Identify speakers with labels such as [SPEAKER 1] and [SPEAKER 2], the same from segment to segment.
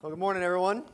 [SPEAKER 1] Well, good morning, everyone.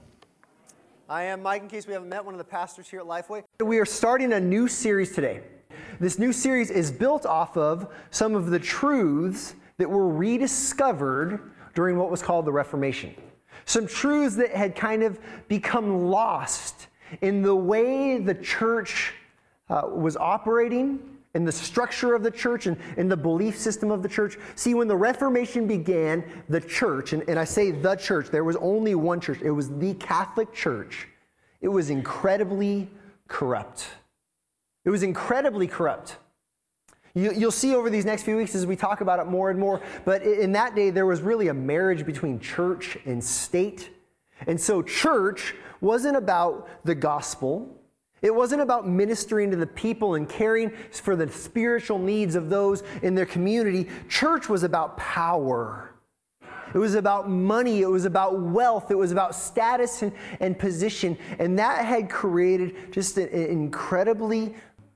[SPEAKER 1] I am Mike, in case we haven't met, one of the pastors here at Lifeway. We are starting a new series today. This new series is built off of some of the truths that were rediscovered during what was called the Reformation. Some truths that had kind of become lost in the way the church was operating, in the structure of the church, and in the belief system of the church. See, when the Reformation began, the church, and I say the church, there was only one church. It was the Catholic Church. It was incredibly corrupt. It was incredibly corrupt. You'll see over these next few weeks as we talk about it more and more, but in that day, there was really a marriage between church and state. And so church wasn't about the gospel. It wasn't about ministering to the people and caring for the spiritual needs of those in their community. Church was about power. It was about money. It was about wealth. It was about status and position. And that had created just an incredibly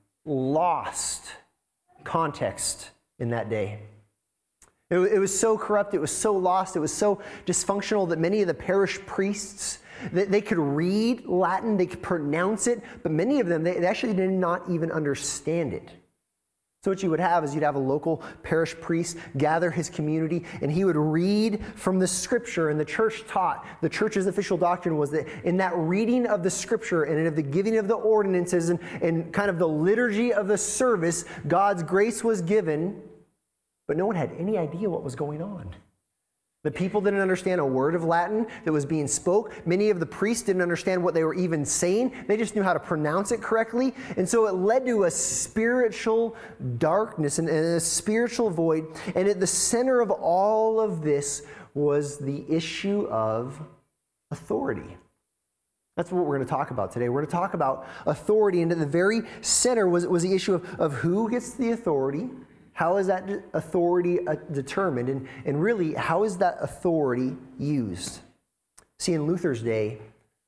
[SPEAKER 1] lost context in that day. It was so corrupt. It was so lost. It was so dysfunctional that many of the parish priests, they could read Latin, they could pronounce it, but many of them, they actually did not even understand it. So what you would have is you'd have a local parish priest gather his community, and he would read from the scripture, and the church taught, the church's official doctrine was that in that reading of the scripture and in the giving of the ordinances and kind of the liturgy of the service, God's grace was given, but no one had any idea what was going on. The people didn't understand a word of Latin that was being spoke. Many of the priests didn't understand what they were even saying. They just knew how to pronounce it correctly. And so it led to a spiritual darkness and a spiritual void. And at the center of all of this was the issue of authority. That's what we're going to talk about today. We're going to talk about authority. And at the very center was the issue of who gets the authority. How is that authority determined? And really, how is that authority used? See, in Luther's day,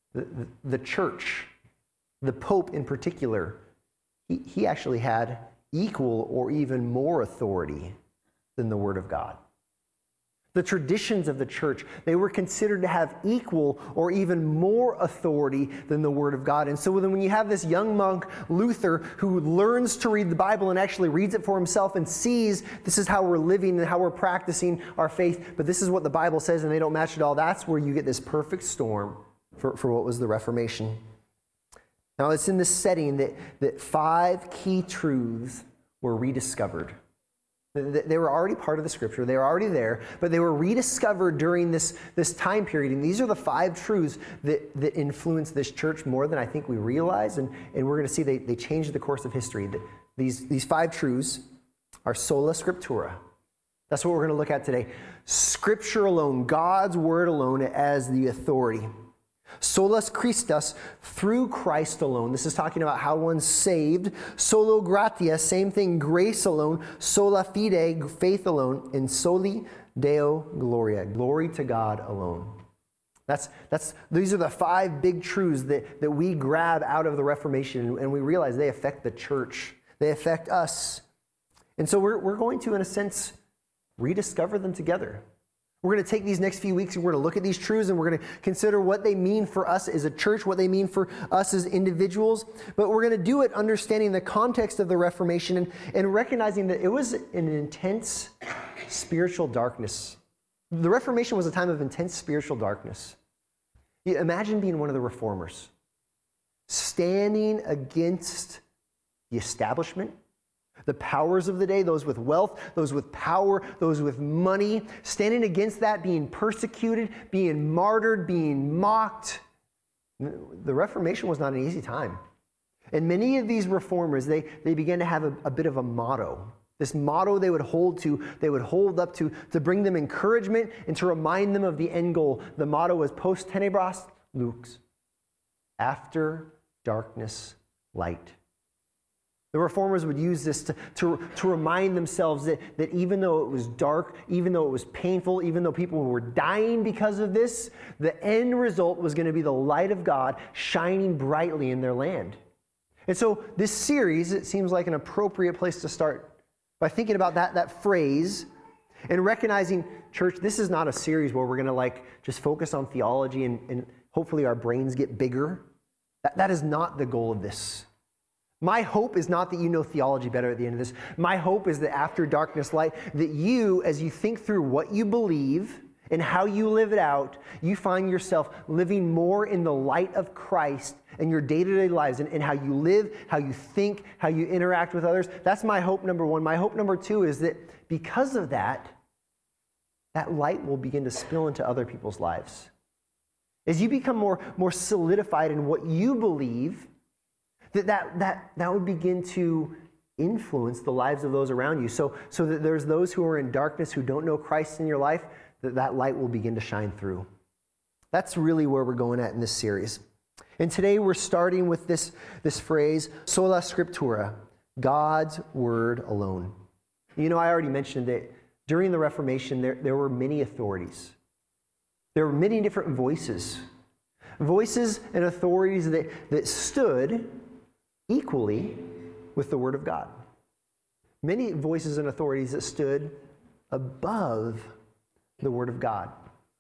[SPEAKER 1] the church, the Pope in particular, he actually had equal or even more authority than the Word of God. The traditions of the church, they were considered to have equal or even more authority than the Word of God. And so then when you have this young monk, Luther, who learns to read the Bible and actually reads it for himself and sees this is how we're living and how we're practicing our faith, but this is what the Bible says and they don't match it all, that's where you get this perfect storm for what was the Reformation. Now it's in this setting that 5 key truths were rediscovered. They were already part of the scripture. They were already there, but they were rediscovered during this time period. And these are the 5 truths that influence this church more than I think we realize. And we're going to see they changed the course of history. These 5 truths are sola scriptura. That's what we're going to look at today. Scripture alone, God's word alone as the authority. Solus Christus, through Christ alone. This is talking about how one's saved. Solo gratia, same thing, grace alone. Sola fide, faith alone. And soli Deo gloria, glory to God alone. These are the 5 big truths that we grab out of the Reformation, and we realize they affect the church. They affect us. And so we're going to, in a sense, rediscover them together. We're going to take these next few weeks and we're going to look at these truths and we're going to consider what they mean for us as a church, what they mean for us as individuals. But we're going to do it understanding the context of the Reformation and recognizing that it was an intense spiritual darkness. The Reformation was a time of intense spiritual darkness. Imagine being one of the reformers, standing against the establishment, the powers of the day, those with wealth, those with power, those with money, standing against that, being persecuted, being martyred, being mocked. The Reformation was not an easy time. And many of these reformers, they began to have a bit of a motto. This motto they would hold up to bring them encouragement and to remind them of the end goal. The motto was post tenebras lux, after darkness, light. The reformers would use this to remind themselves that even though it was dark, even though it was painful, even though people were dying because of this, the end result was going to be the light of God shining brightly in their land. And so this series, it seems like an appropriate place to start by thinking about that phrase and recognizing church, this is not a series where we're going to just focus on theology and hopefully our brains get bigger. That is not the goal of this. My hope is not that you know theology better at the end of this. My hope is that after Darkness Light, that you, as you think through what you believe and how you live it out, you find yourself living more in the light of Christ in your day-to-day lives and how you live, how you think, how you interact with others. That's my hope number one. My hope number two is that because of that, that light will begin to spill into other people's lives. As you become more solidified in what you believe, that would begin to influence the lives of those around you. So that there's those who are in darkness who don't know Christ in your life, that light will begin to shine through. That's really where we're going at in this series. And today we're starting with this phrase, sola scriptura, God's word alone. You know, I already mentioned that during the Reformation, there were many authorities. There were many different voices and authorities that stood equally with the Word of God. Many voices and authorities that stood above the Word of God.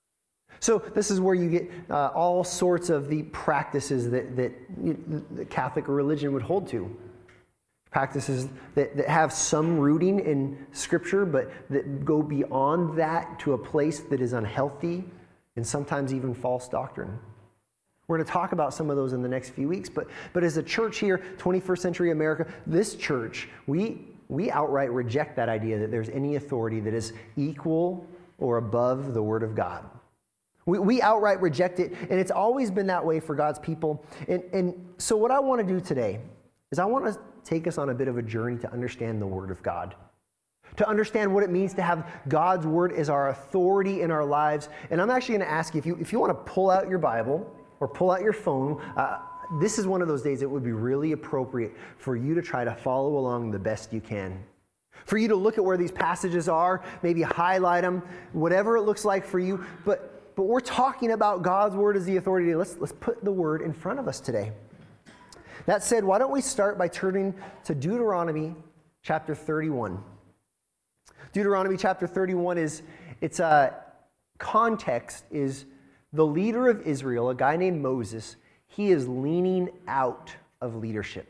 [SPEAKER 1] So this is where you get all sorts of the practices that the Catholic religion would hold to. Practices that have some rooting in Scripture, but that go beyond that to a place that is unhealthy and sometimes even false doctrine. We're going to talk about some of those in the next few weeks, but as a church here, 21st century America, this church, we outright reject that idea that there's any authority that is equal or above the Word of God. We outright reject it, and it's always been that way for God's people. And so what I want to do today is I want to take us on a bit of a journey to understand the Word of God, to understand what it means to have God's Word as our authority in our lives. And I'm actually going to ask you, if you want to pull out your Bible or pull out your phone, this is one of those days that would be really appropriate for you to try to follow along the best you can. For you to look at where these passages are, maybe highlight them, whatever it looks like for you. But we're talking about God's Word as the authority. Let's put the Word in front of us today. That said, why don't we start by turning to Deuteronomy chapter 31. Deuteronomy chapter 31 its context is the leader of Israel, a guy named Moses. He is leaning out of leadership.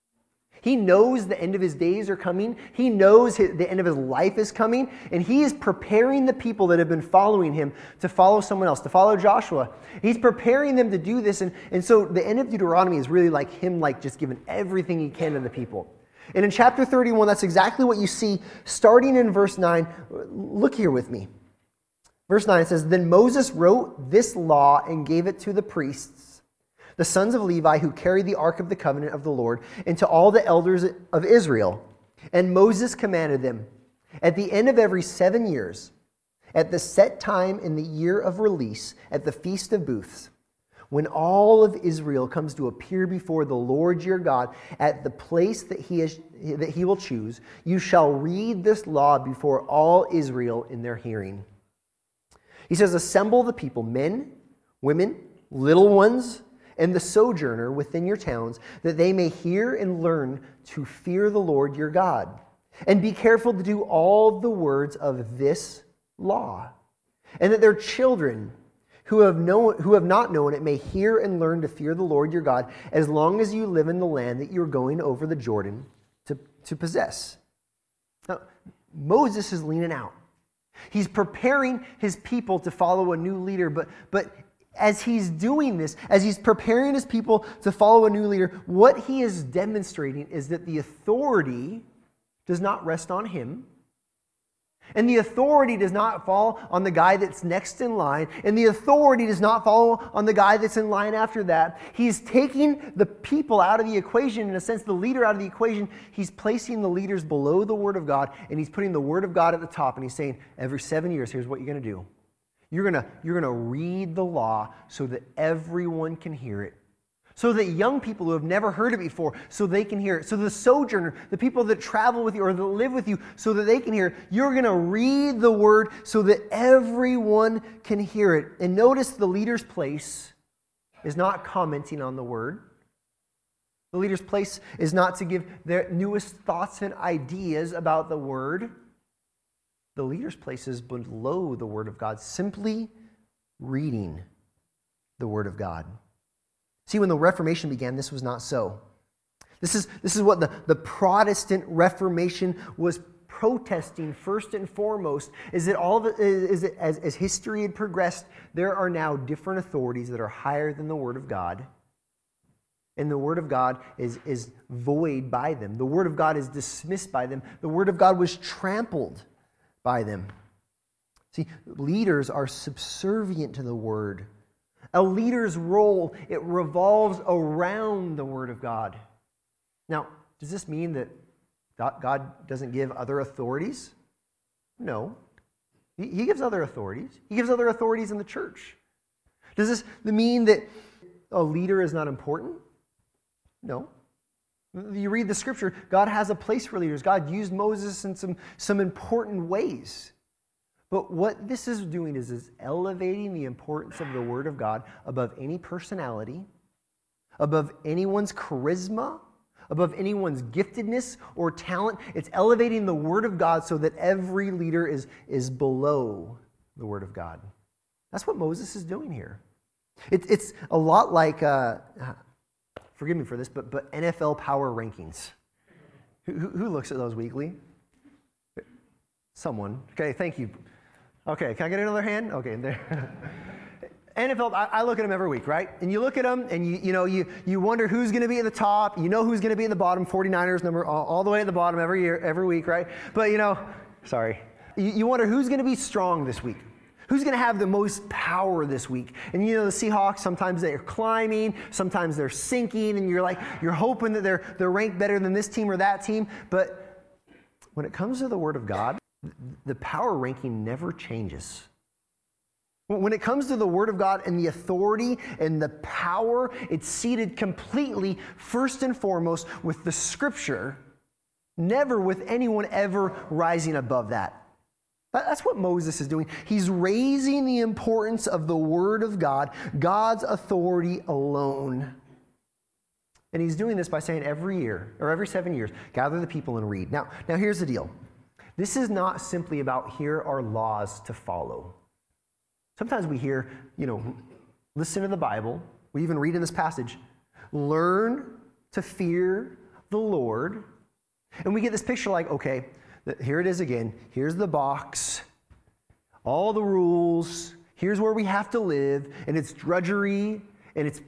[SPEAKER 1] He knows the end of his days are coming. He knows the end of his life is coming. And he is preparing the people that have been following him to follow someone else, to follow Joshua. He's preparing them to do this. And so the end of Deuteronomy is really like him just giving everything he can to the people. And in chapter 31, that's exactly what you see starting in verse 9. Look here with me. Verse 9 says, "Then Moses wrote this law and gave it to the priests, the sons of Levi who carried the ark of the covenant of the Lord, and to all the elders of Israel. And Moses commanded them, at the end of every 7 years, at the set time in the year of release, at the Feast of Booths, when all of Israel comes to appear before the Lord your God at the place that he will choose, you shall read this law before all Israel in their hearing." He says, "Assemble the people, men, women, little ones, and the sojourner within your towns, that they may hear and learn to fear the Lord your God. And be careful to do all the words of this law, and that their children who have not known it may hear and learn to fear the Lord your God, as long as you live in the land that you're going over the Jordan to possess." Now, Moses is leaning out. He's preparing his people to follow a new leader, but as he's doing this, as he's preparing his people to follow a new leader, what he is demonstrating is that the authority does not rest on him, and the authority does not fall on the guy that's next in line, and the authority does not fall on the guy that's in line after that. He's taking the people out of the equation, in a sense, the leader out of the equation. He's placing the leaders below the Word of God, and he's putting the Word of God at the top, and he's saying, every 7 years, here's what you're going to do. You're going to read the law so that everyone can hear it. So that young people who have never heard it before, so they can hear it. So the sojourner, the people that travel with you or that live with you, so that they can hear it. You're going to read the Word so that everyone can hear it. And notice the leader's place is not commenting on the Word. The leader's place is not to give their newest thoughts and ideas about the Word. the leader's place is below the Word of God, simply reading the Word of God. See, when the Reformation began, this was not so. This is what the Protestant Reformation was protesting first and foremost, is that as history had progressed, there are now different authorities that are higher than the Word of God. And the Word of God is void by them. The Word of God is dismissed by them. The Word of God was trampled by them. See, leaders are subservient to the Word. A leader's role, it revolves around the Word of God. Now, does this mean that God doesn't give other authorities? No. He gives other authorities. He gives other authorities in the church. Does this mean that a leader is not important? No. You read the Scripture, God has a place for leaders. God used Moses in some important ways. But what this is doing is elevating the importance of the Word of God above any personality, above anyone's charisma, above anyone's giftedness or talent. It's elevating the Word of God so that every leader is below the Word of God. That's what Moses is doing here. It's a lot like, forgive me for this, but NFL power rankings. Who looks at those weekly? Someone. Okay, thank you. Okay, can I get another hand? Okay, there. NFL, I look at them every week, right? And you look at them and you wonder who's going to be at the top. You know who's going to be at the bottom. 49ers number all the way at the bottom every week, right? But sorry. You wonder who's going to be strong this week. Who's going to have the most power this week? And the Seahawks, sometimes they're climbing, sometimes they're sinking, and you're hoping that they're ranked better than this team or that team. But when it comes to the Word of God, the power ranking never changes. When it comes to the Word of God and the authority and the power, it's seated completely, first and foremost, with the Scripture, never with anyone ever rising above that. That's what Moses is doing. He's raising the importance of the Word of God, God's authority alone. And he's doing this by saying every year, or every 7 years, gather the people and read. Now here's the deal. This is not simply about here are laws to follow. Sometimes we hear, listen to the Bible. We even read in this passage, learn to fear the Lord. And we get this picture like, okay, here it is again. Here's the box, all the rules. Here's where we have to live. And it's drudgery, and it's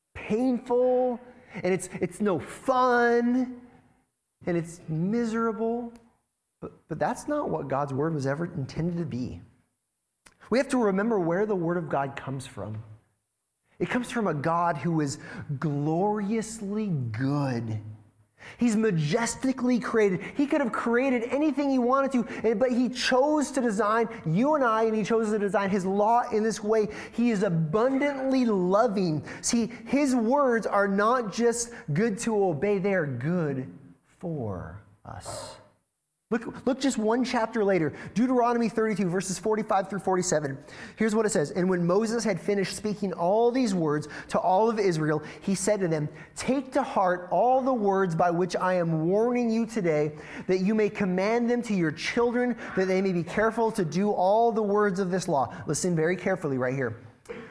[SPEAKER 1] painful, and it's no fun, and it's miserable. But that's not what God's Word was ever intended to be. We have to remember where the Word of God comes from. It comes from a God who is gloriously good. He's majestically created. He could have created anything he wanted to, but he chose to design you and I, and he chose to design his law in this way. He is abundantly loving. See, his words are not just good to obey, they are good for us. Look just one chapter later, Deuteronomy 32, verses 45 through 47. Here's what it says. And when Moses had finished speaking all these words to all of Israel, he said to them, take to heart all the words by which I am warning you today, that you may command them to your children, that they may be careful to do all the words of this law. Listen very carefully right here.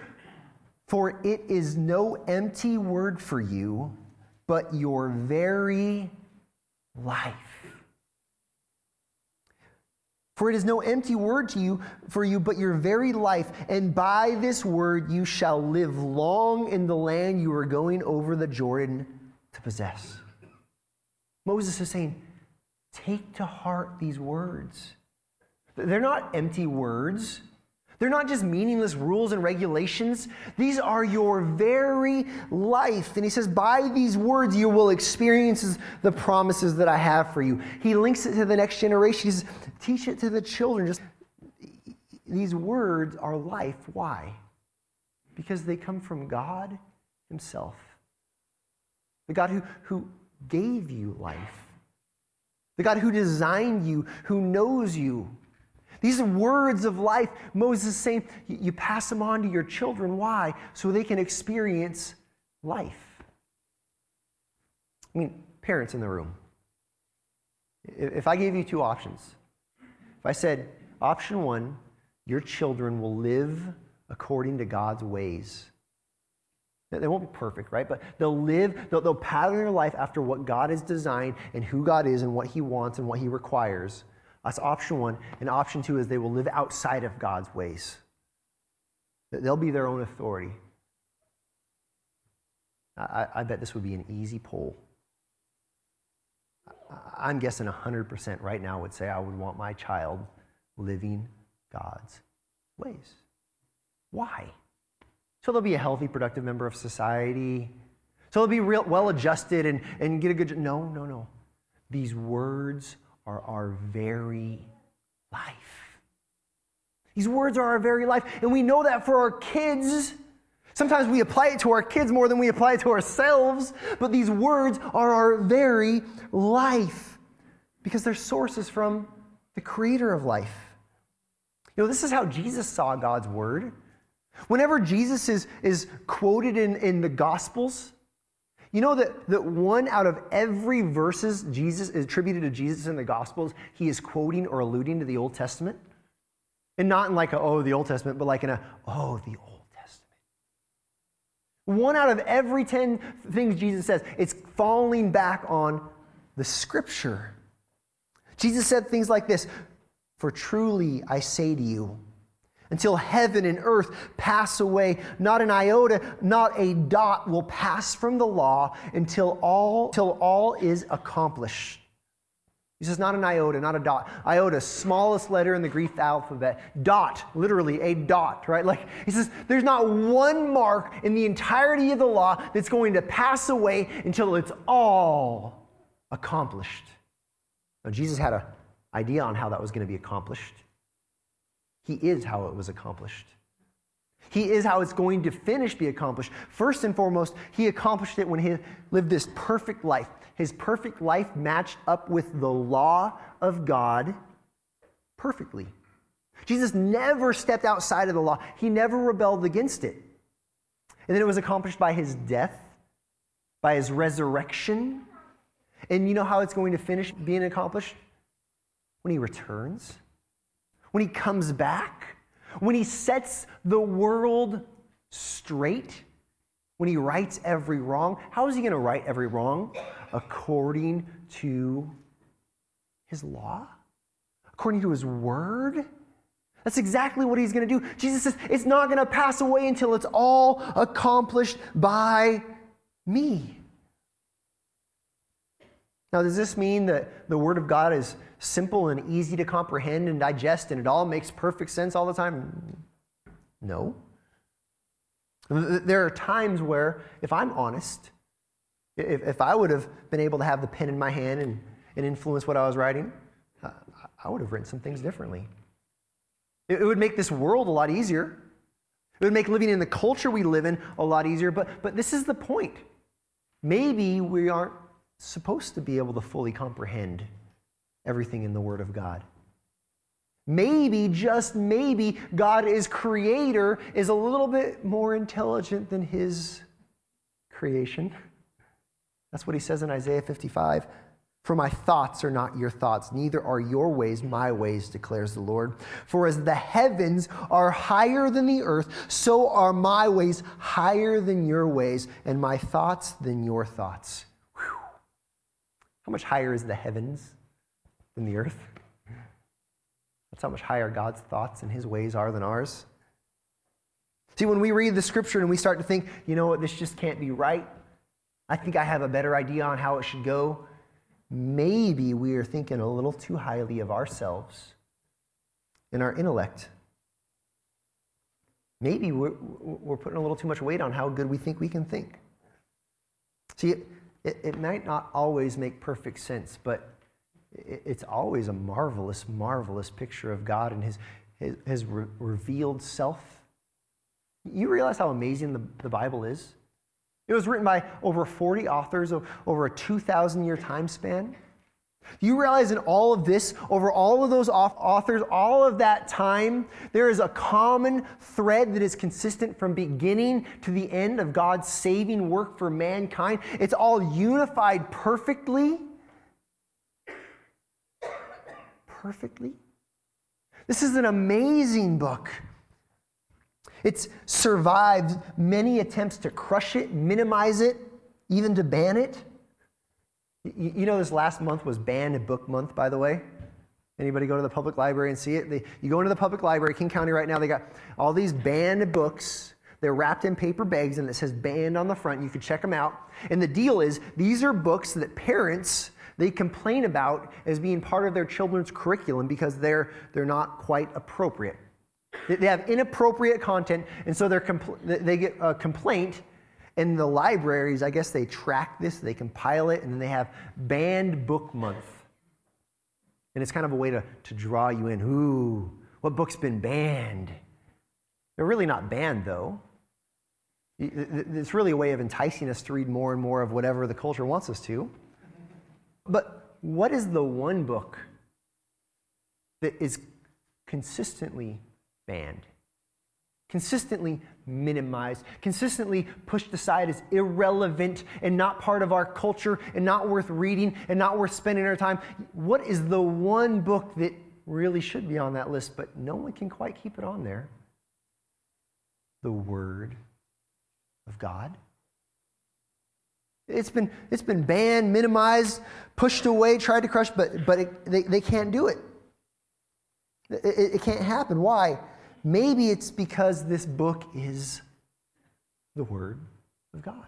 [SPEAKER 1] For it is no empty word for you, but your very life. For it is no empty word for you, but your very life. And by this word you shall live long in the land you are going over the Jordan to possess. Moses is saying, take to heart these words. They're not empty words. They're not just meaningless rules and regulations. These are your very life. And he says, by these words you will experience the promises that I have for you. He links it to the next generation. He says, teach it to the children. These words are life. Why? Because they come from God himself. The God who gave you life. The God who designed you, who knows you. These are words of life. Moses is saying, you pass them on to your children. Why? So they can experience life. I mean, parents in the room. If I gave you two options, If I said, option one, your children will live according to God's ways. They won't be perfect, right? But they'll pattern their life after what God has designed and who God is and what He wants and what He requires. That's option one. And option two is they will live outside of God's ways. They'll be their own authority. I bet this would be an easy poll. I'm guessing 100% right now would say I would want my child living God's ways. Why? So they'll be a healthy, productive member of society. So they'll be well-adjusted and get a good... No. These words are our very life. These words are our very life. And we know that for our kids. Sometimes we apply it to our kids more than we apply it to ourselves. But these words are our very life. Because they're sources from the creator of life. This is how Jesus saw God's word. Whenever Jesus is quoted in the Gospels, you know that one out of every verses Jesus is attributed to Jesus in the Gospels, he is quoting or alluding to the Old Testament. And not in like the Old Testament, but like in the Old Testament. One out of every 10 things Jesus says, it's falling back on the Scripture. Jesus said things like this, "For truly I say to you, until heaven and earth pass away, not an iota, not a dot will pass from the law until all is accomplished." He says not an iota, not a dot. Iota, smallest letter in the Greek alphabet. Dot, literally a dot, right? Like he says, there's not one mark in the entirety of the law that's going to pass away until it's all accomplished. Now, Jesus had an idea on how that was going to be accomplished. He is how it was accomplished. He is how it's going to be accomplished. First and foremost, he accomplished it when he lived this perfect life. His perfect life matched up with the law of God perfectly. Jesus never stepped outside of the law. He never rebelled against it. And then it was accomplished by his death, by his resurrection. And you know how it's going to finish being accomplished? When he returns. When he comes back, when he sets the world straight, when he rights every wrong. How is he going to right every wrong? According to his law? According to his word? That's exactly what he's going to do. Jesus says, it's not going to pass away until it's all accomplished by me. Now, does this mean that the Word of God is simple and easy to comprehend and digest and it all makes perfect sense all the time? No. There are times where, if I'm honest, if I would have been able to have the pen in my hand and influence what I was writing, I would have written some things differently. It would make this world a lot easier. It would make living in the culture we live in a lot easier. But this is the point. Maybe we aren't supposed to be able to fully comprehend everything in the Word of God. Maybe, just maybe, God as creator is a little bit more intelligent than his creation. That's what he says in Isaiah 55. "For my thoughts are not your thoughts, neither are your ways my ways, declares the Lord. For as the heavens are higher than the earth, so are my ways higher than your ways, and my thoughts than your thoughts." Whew. How much higher is the heavens than the earth? That's how much higher God's thoughts and his ways are than ours. See, when we read the Scripture and we start to think, you know what, this just can't be right. I think I have a better idea on how it should go. Maybe we are thinking a little too highly of ourselves and our intellect. Maybe we're putting a little too much weight on how good we think we can think. See, it might not always make perfect sense, but it's always a marvelous, marvelous picture of God and his revealed self. You realize how amazing the Bible is? It was written by over 40 authors over a 2,000-year time span. You realize in all of this, over all of those authors, all of that time, there is a common thread that is consistent from beginning to the end of God's saving work for mankind. It's all unified perfectly. Perfectly. This is an amazing book. It's survived many attempts to crush it, minimize it, even to ban it. You know this last month was Banned Book Month, by the way. Anybody go to the public library and see it? You go into the public library, King County right now, they got all these banned books. They're wrapped in paper bags and it says banned on the front. You can check them out. And the deal is these are books that parents, they complain about as being part of their children's curriculum because they're not quite appropriate. They have inappropriate content, and so they get a complaint. And the libraries, I guess they track this, they compile it, and then they have Banned Book Month. And it's kind of a way to draw you in. Ooh, what book's been banned? They're really not banned, though. It's really a way of enticing us to read more and more of whatever the culture wants us to. But what is the one book that is consistently banned, consistently minimized, consistently pushed aside as irrelevant and not part of our culture and not worth reading and not worth spending our time? What is the one book that really should be on that list, but no one can quite keep it on there? The Word of God. It's been banned, minimized, pushed away, tried to crush, but they can't do it. It can't happen. Why? Maybe it's because this book is the Word of God.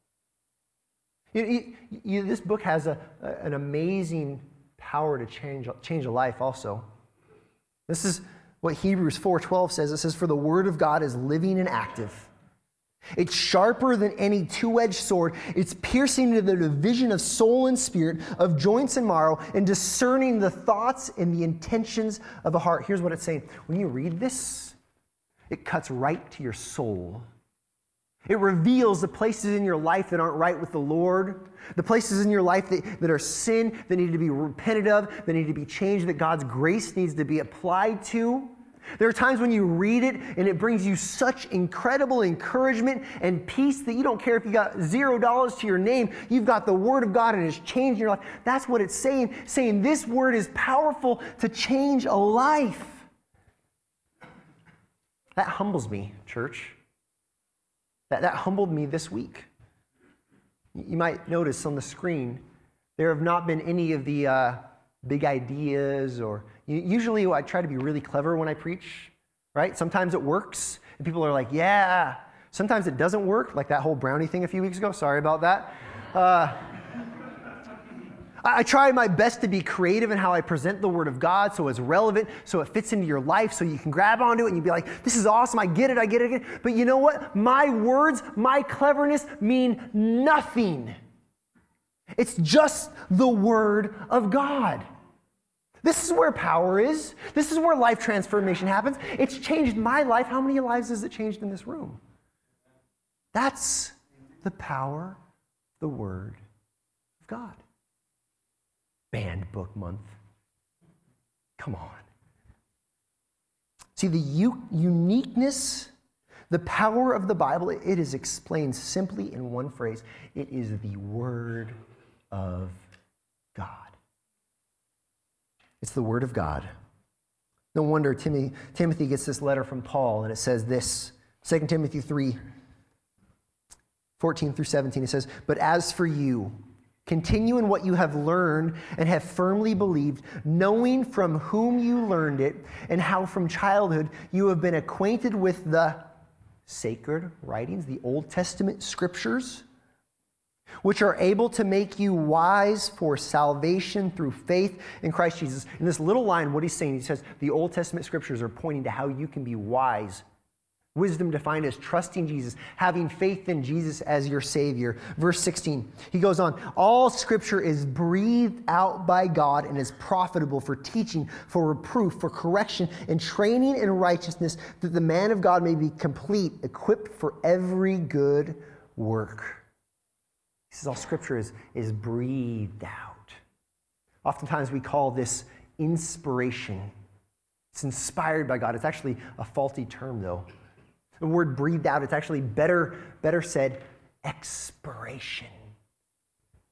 [SPEAKER 1] This book has an amazing power to change a life also. This is what Hebrews 4:12 says. It says, "For the Word of God is living and active. It's sharper than any two-edged sword. It's piercing to the division of soul and spirit, of joints and marrow, and discerning the thoughts and the intentions of the heart." Here's what it's saying. When you read this, it cuts right to your soul. It reveals the places in your life that aren't right with the Lord, the places in your life that are sin, that need to be repented of, that need to be changed, that God's grace needs to be applied to. There are times when you read it and it brings you such incredible encouragement and peace that you don't care if you got $0 to your name. You've got the Word of God and it's changed your life. That's what it's saying this Word is powerful to change a life. That humbles me, church. That humbled me this week. You might notice on the screen, there have not been any of the big ideas or... Usually I try to be really clever when I preach, right? Sometimes it works, and people are like, yeah. Sometimes it doesn't work, like that whole brownie thing a few weeks ago. Sorry about that. I try my best to be creative in how I present the Word of God so it's relevant, so it fits into your life, so you can grab onto it and you be like, this is awesome, I get it. But you know what? My words, my cleverness mean nothing. It's just the Word of God. This is where power is. This is where life transformation happens. It's changed my life. How many lives has it changed in this room? That's the power, the Word of God. Banned Book Month. Come on. See, the uniqueness, the power of the Bible, it is explained simply in one phrase. It is the Word of God. It's the Word of God. No wonder Timothy gets this letter from Paul, and it says this, 2 Timothy 3, 14 through 17, it says, "But as for you, continue in what you have learned and have firmly believed, knowing from whom you learned it, and how from childhood you have been acquainted with the sacred writings," the Old Testament scriptures, "which are able to make you wise for salvation through faith in Christ Jesus." In this little line, what he's saying, he says, the Old Testament scriptures are pointing to how you can be wise. Wisdom defined as trusting Jesus, having faith in Jesus as your Savior. Verse 16, he goes on, "All scripture is breathed out by God and is profitable for teaching, for reproof, for correction, and training in righteousness, that the man of God may be complete, equipped for every good work." He says all scripture is breathed out. Oftentimes we call this inspiration. It's inspired by God. It's actually a faulty term, though. The word breathed out, it's actually better said, expiration.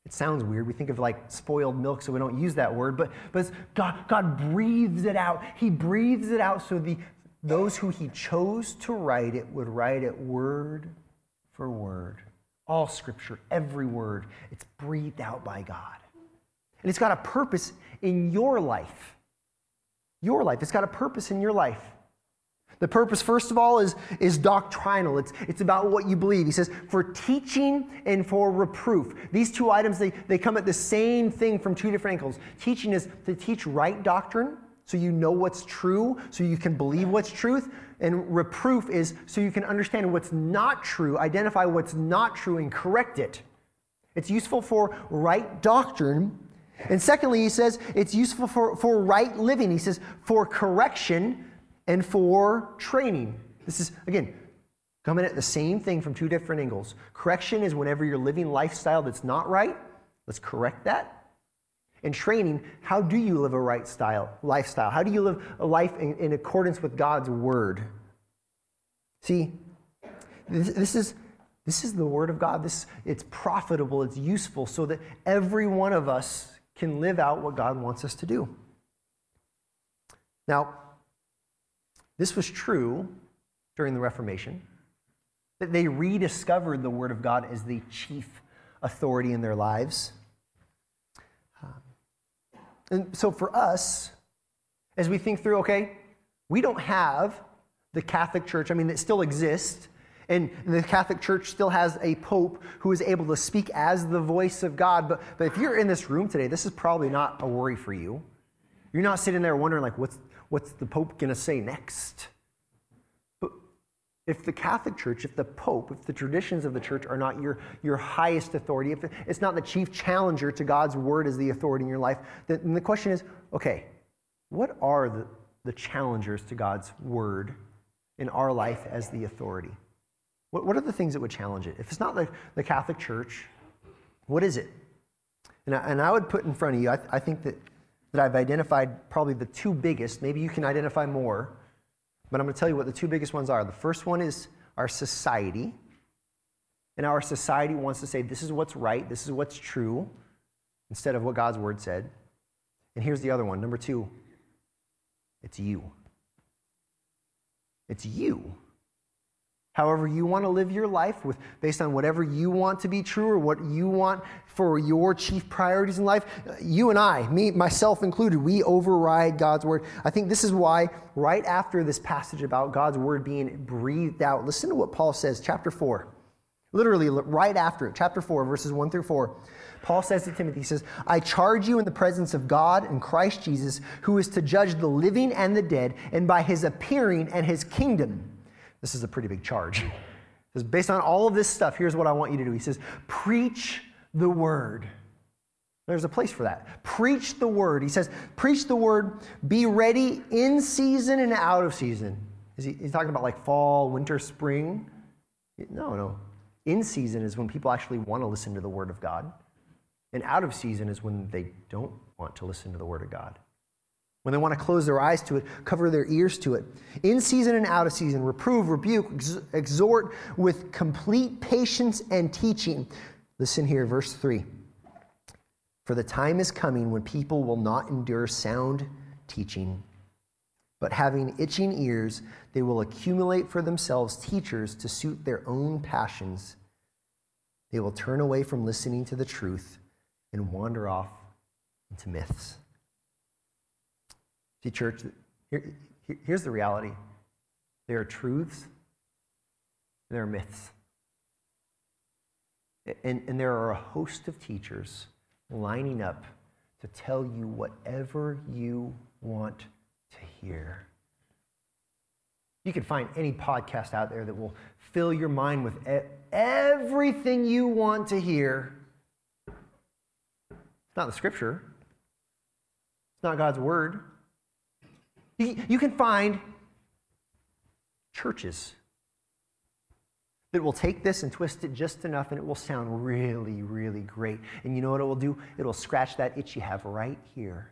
[SPEAKER 1] It sounds weird. We think of like spoiled milk, so we don't use that word. But God breathes it out. He breathes it out so those who he chose to write it would write it word for word. All Scripture, every word, it's breathed out by God. And it's got a purpose in your life. Your life. It's got a purpose in your life. The purpose, first of all, is doctrinal. It's about what you believe. He says, for teaching and for reproof. These two items, they come at the same thing from two different angles. Teaching is to teach right doctrine, so you know what's true, so you can believe what's truth. And reproof is so you can understand what's not true, identify what's not true, and correct it. It's useful for right doctrine. And secondly, he says, it's useful for right living. He says, for correction and for training. This is, again, coming at the same thing from two different angles. Correction is whenever you're living lifestyle that's not right. Let's correct that. And training, how do you live a right lifestyle? How do you live a life in accordance with God's word? See, this is the word of God. It's profitable, it's useful, so that every one of us can live out what God wants us to do. Now, this was true during the Reformation, that they rediscovered the Word of God as the chief authority in their lives. And so for us, as we think through, okay, we don't have the Catholic Church, it still exists, and the Catholic Church still has a pope who is able to speak as the voice of God, but if you're in this room today, this is probably not a worry for you. You're not sitting there wondering, like, what's the Pope going to say next? But if the Catholic Church, if the Pope, if the traditions of the church are not your highest authority, if it's not the chief challenger to God's word as the authority in your life, then the question is, okay, what are the challengers to God's word in our life as the authority? What are the things that would challenge it? If it's not the Catholic Church, what is it? And I would put in front of you, I think that I've identified probably the two biggest. Maybe you can identify more, but I'm going to tell you what the two biggest ones are. The first one is our society. And our society wants to say, this is what's right, this is what's true, instead of what God's word said. And here's the other one, number two. It's you. It's you. However you want to live your life based on whatever you want to be true or what you want for your chief priorities in life, you and I, myself included, we override God's word. I think this is why right after this passage about God's word being breathed out, listen to what Paul says, chapter 4. Literally right after it, chapter 4, verses 1 through 4. Paul says to Timothy, he says, I charge you in the presence of God and Christ Jesus, who is to judge the living and the dead, and by his appearing and his kingdom. This is a pretty big charge. He says, based on all of this stuff, here's what I want you to do. He says, preach the word. There's a place for that. Preach the word. He says, preach the word, be ready in season and out of season. He's talking about like fall, winter, spring? No. In season is when people actually want to listen to the word of God. And out of season is when they don't want to listen to the word of God. When they want to close their eyes to it, cover their ears to it. In season and out of season, reprove, rebuke, exhort with complete patience and teaching. Listen here, verse 3. For the time is coming when people will not endure sound teaching, but having itching ears, they will accumulate for themselves teachers to suit their own passions. They will turn away from listening to the truth and wander off into myths. See, church, here's the reality. There are truths, and there are myths. And there are a host of teachers lining up to tell you whatever you want to hear. You can find any podcast out there that will fill your mind with everything you want to hear. It's not the Scripture. It's not God's word. You can find churches that will take this and twist it just enough, and it will sound really, really great. And you know what it will do? It will scratch that itch you have right here.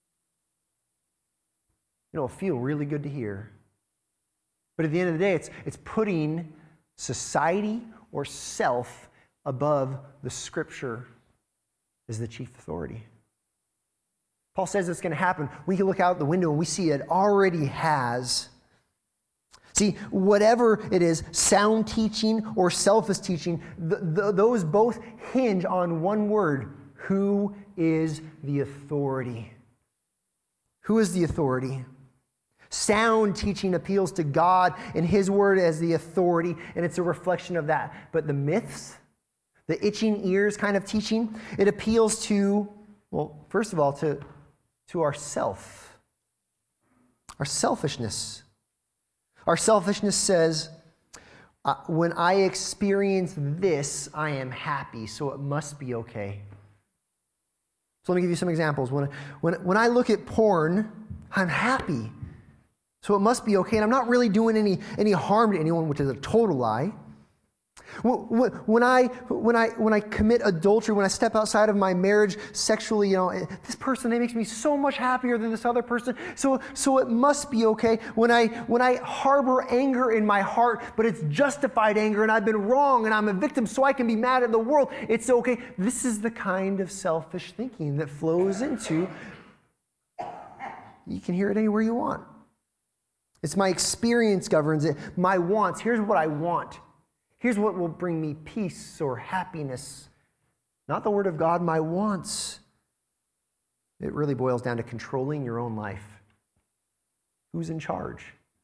[SPEAKER 1] It'll feel really good to hear. But at the end of the day, it's putting society or self above the Scripture is the chief authority. Paul says it's going to happen. We can look out the window and we see it already has. See, whatever it is, sound teaching or selfish teaching, those both hinge on one word. Who is the authority? Who is the authority? Sound teaching appeals to God and His Word as the authority, and it's a reflection of that. But the myths, the itching ears kind of teaching, it appeals to, well, first of all, to ourself, our selfishness. Our selfishness says, when I experience this, I am happy, so it must be okay. So let me give you some examples. When I look at porn, I'm happy. So it must be okay. And I'm not really doing any harm to anyone, which is a total lie. When I commit adultery, when I step outside of my marriage sexually, this person, they makes me so much happier than this other person. So it must be okay. When I harbor anger in my heart, but it's justified anger and I've been wrong and I'm a victim, so I can be mad at the world, it's okay. This is the kind of selfish thinking that flows into, you can hear it anywhere you want. It's my experience governs it. My wants. Here's what I want. Here's what will bring me peace or happiness. Not the Word of God, my wants. It really boils down to controlling your own life. Who's in charge?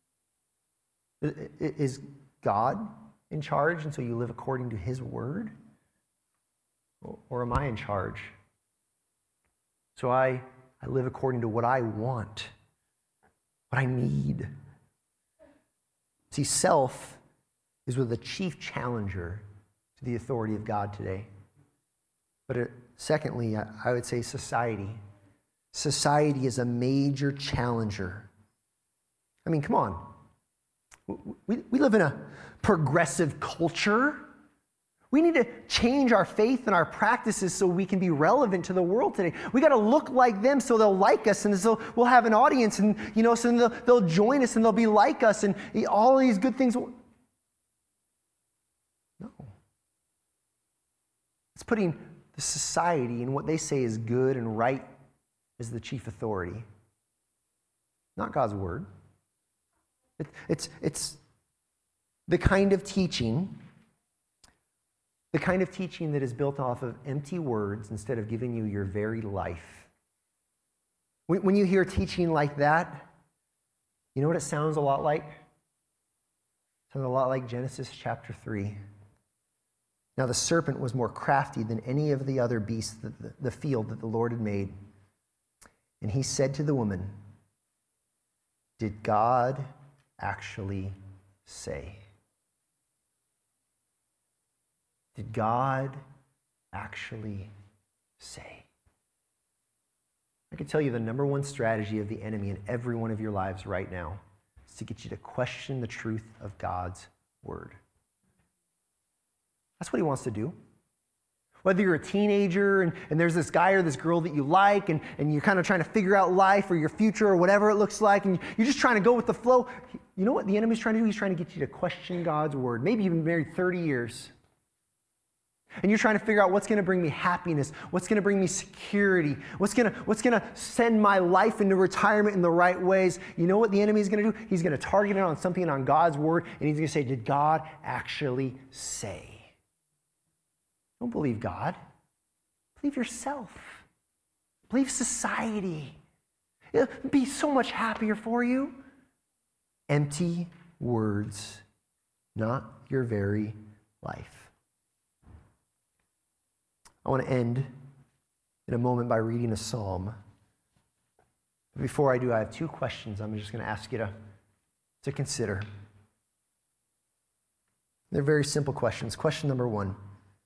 [SPEAKER 1] Is God in charge and so you live according to His Word? Or am I in charge? So I live according to what I want, what I need. See, self is the chief challenger to the authority of God today. But secondly, I would say society. Society is a major challenger. I mean, come on. We live in a progressive culture. We need to change our faith and our practices so we can be relevant to the world today. We got to look like them so they'll like us, and so we'll have an audience, and so they'll join us and they'll be like us, and all these good things. No. It's putting the society and what they say is good and right as the chief authority, not God's Word. It's the kind of teaching that is built off of empty words instead of giving you your very life. When you hear teaching like that, you know what it sounds a lot like? It sounds a lot like Genesis chapter 3. Now the serpent was more crafty than any of the other beasts of the field that the Lord had made. And he said to the woman, "Did God actually say?" Did God actually say? I can tell you the number one strategy of the enemy in every one of your lives right now is to get you to question the truth of God's Word. That's what he wants to do. Whether you're a teenager and there's this guy or this girl that you like and you're kind of trying to figure out life or your future or whatever it looks like and you're just trying to go with the flow, you know what the enemy's trying to do? He's trying to get you to question God's Word. Maybe you've been married 30 years. And you're trying to figure out what's going to bring me happiness, what's going to bring me security, what's going to send my life into retirement in the right ways. You know what the enemy is going to do? He's going to target it on something on God's Word, and he's going to say, "Did God actually say?" Don't believe God. Believe yourself. Believe society. It'll be so much happier for you. Empty words, not your very life. I want to end in a moment by reading a psalm. But before I do, I have two questions I'm just going to ask you to consider. They're very simple questions. Question number one: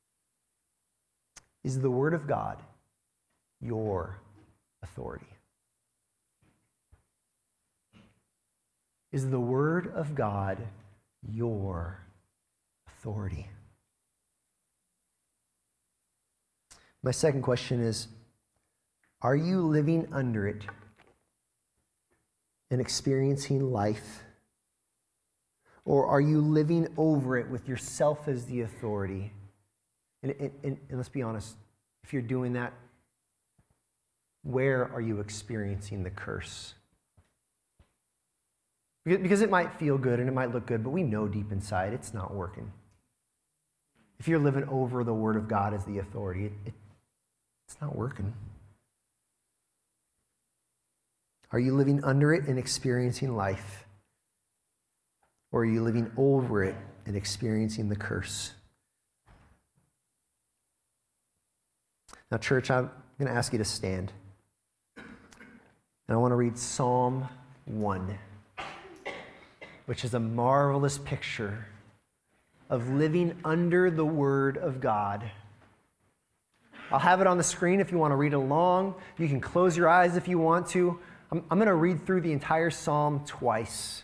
[SPEAKER 1] is the Word of God your authority? Is the Word of God your authority? My second question is, are you living under it and experiencing life? Or are you living over it with yourself as the authority? And let's be honest, if you're doing that, where are you experiencing the curse? Because it might feel good and it might look good, but we know deep inside it's not working. If you're living over the Word of God as the authority, it's not working. Are you living under it and experiencing life? Or are you living over it and experiencing the curse? Now, church, I'm going to ask you to stand. And I want to read Psalm 1, which is a marvelous picture of living under the Word of God. I'll have it on the screen if you want to read along. You can close your eyes if you want to. I'm going to read through the entire psalm twice.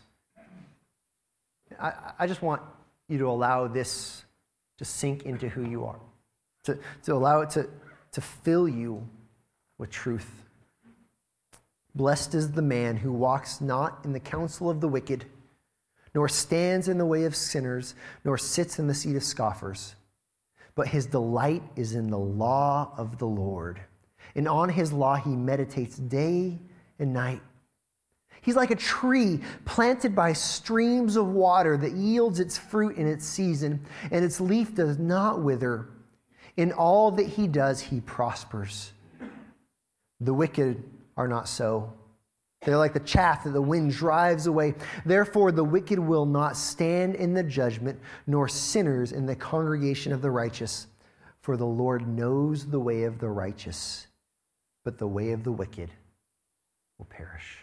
[SPEAKER 1] I just want you to allow this to sink into who you are, to allow it to fill you with truth. Blessed is the man who walks not in the counsel of the wicked, nor stands in the way of sinners, nor sits in the seat of scoffers. But his delight is in the law of the Lord, and on his law he meditates day and night. He's like a tree planted by streams of water that yields its fruit in its season, and its leaf does not wither. In all that he does, he prospers. The wicked are not so. They're like the chaff that the wind drives away. Therefore, the wicked will not stand in the judgment, nor sinners in the congregation of the righteous. For the Lord knows the way of the righteous, but the way of the wicked will perish.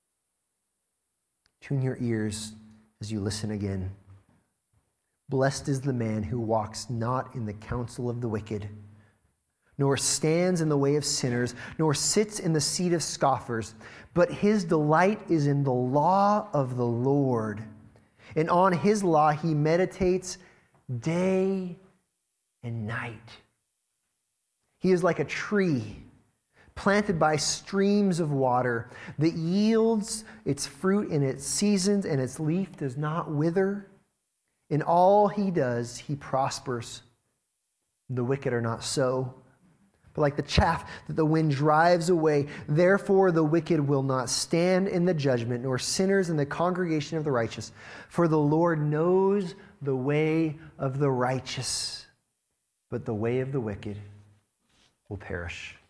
[SPEAKER 1] Tune your ears as you listen again. Blessed is the man who walks not in the counsel of the wicked, nor stands in the way of sinners, nor sits in the seat of scoffers, but his delight is in the law of the Lord, and on his law he meditates day and night. He is like a tree planted by streams of water that yields its fruit in its seasons, and its leaf does not wither. In all he does, he prospers. The wicked are not so, but like the chaff that the wind drives away. Therefore, the wicked will not stand in the judgment, nor sinners in the congregation of the righteous. For the Lord knows the way of the righteous, but the way of the wicked will perish.